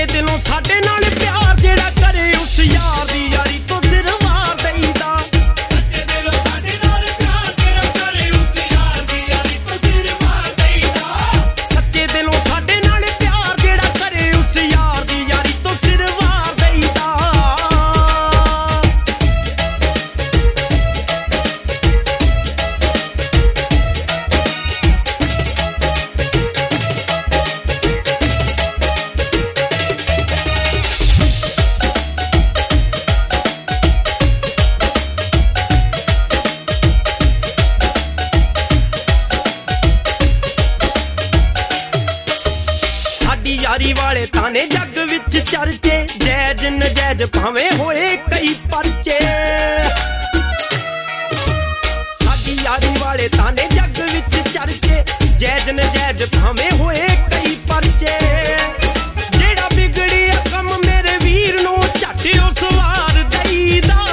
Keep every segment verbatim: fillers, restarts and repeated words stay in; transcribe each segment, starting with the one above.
ਸੱਚੇ ਦਿਲੋਂ ਸਾਡੇ ਨਾਲ ਪਿਆਰ ਜਿਹੜਾ ਕਰੇ ਉਸ ਯਾਰ ਦੀ ਯਾਰੀ ਤੋਂ ਸਿਰ ਵਾਰ ਦੇਈਦਾ। ਸੱਚੇ ਦਿਲੋਂ ਸਾਡੇ ਨਾਲ ਪਿਆਰ ਜਿਹੜਾ ਕਰੇ ਉਸ ਯਾਰ ਦੀ ਯਾਰੀ ਤੋਂ ਸਿਰ ਵਾਰ ਦੇਈਦਾ। ਸੱਚੇ ਦਿਲੋਂ ਸਾਡੇ ਨਾਲ ਪਿਆਰ ਜਿਹੜਾ ਕਰੇ ਉਸ ਯਾਰ ਦੀ ਯਾਰੀ ਤੋਂ ਸਿਰ ਵਾਰ ਦੇਈਦਾ। ਯਾਰੀ ਵਾਲੇ ਤਾਨੇ ਜੱਗ ਵਿੱਚ ਚਰਚੇ ਜੈਜ ਨਜੈਜ ਭਾਵੇਂ ਹੋਏ ਕਈ ਪਰਚੇ। ਸਾਡੀ ਯਾਰੀ ਵਾਲੇ ਤਾਨੇ ਜੱਗ ਵਿੱਚ ਚਰਚੇ ਜੈਜ ਨਜੈਜ ਭਾਵੇਂ ਹੋਏ ਕਈ ਪਰਚੇ। ਜਿਹੜਾ ਵਿਗੜਿਆ ਕੰਮ ਮੇਰੇ ਵੀਰ ਨੂੰ ਝੱਟ ਉਸ ਵਾਰ ਦੇਈਦਾ।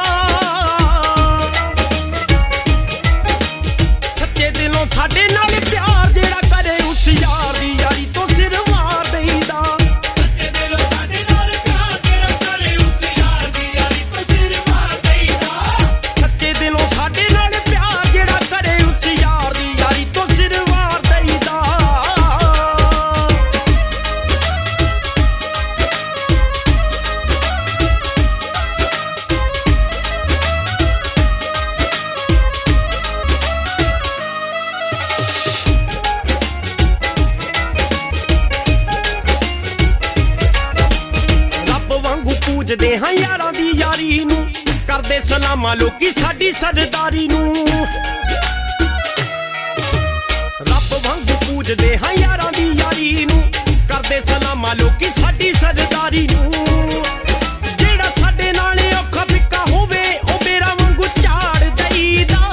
ਸੱਚੇ ਦਿਲੋਂ ਸਾਡੇ ਨਾਲ ਪਿਆਰ ਜਿਹੜਾ ਕਰੇ ਉਸ ਯਾਰ ਦੀ ਯਾਰੀ ਤੋਂ ਸਿਰ ਪੁੱਜਦੇ ਹਾਂ ਯਾਰਾਂ ਦੀ ਯਾਰੀ ਨੂੰ ਕਰਦੇ ਸਲਾਮਾਂ ਲੋਕੀ ਸਾਡੀ ਸਰਦਾਰੀ ਨੂੰ। ਰੱਬ ਵਾਂਗੂ ਪੂਜਦੇ ਹਾਂ ਯਾਰਾਂ ਦੀ ਯਾਰੀ ਨੂੰ ਕਰਦੇ ਸਲਾਮਾਂ ਲੋਕੀ ਸਾਡੀ ਸਰਦਾਰੀ ਨੂੰ। ਜਿਹੜਾ ਸਾਡੇ ਨਾਲ ਔਖਾ ਫਿੱਕਾ ਹੋਵੇ ਉਹ ਮੇਰਾ ਵਾਂਗੂ ਝਾੜ ਦੇਈਦਾ।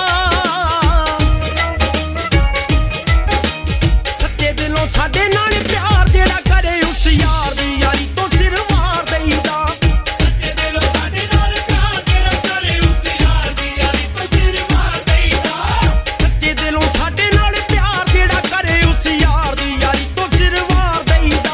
ਸੱਚੇ ਦਿਲੋਂ ਸਾਡੇ ਨਾਲ ਪਿਆਰ ਜਿਹੜਾ ਕਰੇ ਉਸ ਯਾਰ ਦੀ ਯਾਰੀ ਤੋਂ ਸਿਰ ਵਾਰ ਦੇਈਦਾ। ਸੱਚੇ ਦਿਲੋਂ ਸਾਡੇ ਨਾਲ ਪਿਆਰ ਜਿਹੜਾ ਕਰੇ ਉਸ ਯਾਰ ਦੀ ਯਾਰੀ ਤੋਂ ਸਿਰ ਵਾਰ ਦੇਈਦਾ। ਸੱਚੇ ਦਿਲੋਂ ਸਾਡੇ ਨਾਲ ਪਿਆਰ ਜਿਹੜਾ ਕਰੇ ਉਸ ਯਾਰ ਦੀ ਯਾਰੀ ਤੋਂ ਸਿਰ ਵਾਰ ਦੇਈਦਾ।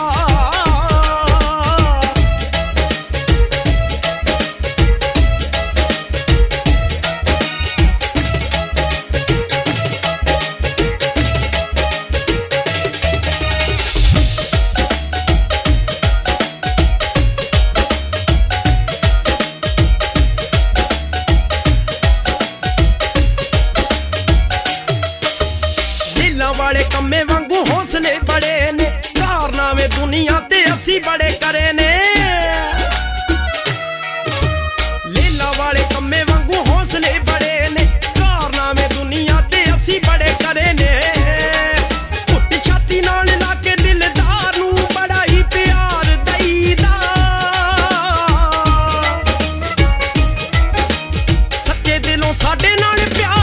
ਵਾਲੇ ਕੰਮੇ ਵਾਂਗੂ ਹੌਸਲੇ ਬੜੇ ਨੇ ਕਾਰਨਾਮੇ ਦੁਨੀਆ ਤੇ ਅਸੀਂ ਬੜੇ ਕਰੇ ਨੇ। ਲੀਲਾ ਵਾਲੇ ਕੰਮੇ ਵਾਂਗੂ ਹੌਸਲੇ ਬੜੇ ਨੇ ਕਾਰਨਾਮੇ ਦੁਨੀਆ ਤੇ ਅਸੀਂ ਬੜੇ ਕਰੇ ਨੇ। ਘੁੱਟ ਛਾਤੀ ਨਾਲ ਲਾ ਕੇ ਦਿਲਦਾਰ ਨੂੰ ਬੜਾ ਹੀ ਪਿਆਰ ਦੇਈਦਾ। ਸੱਚੇ ਦਿਲੋਂ ਸਾਡੇ ਨਾਲ ਪਿਆਰ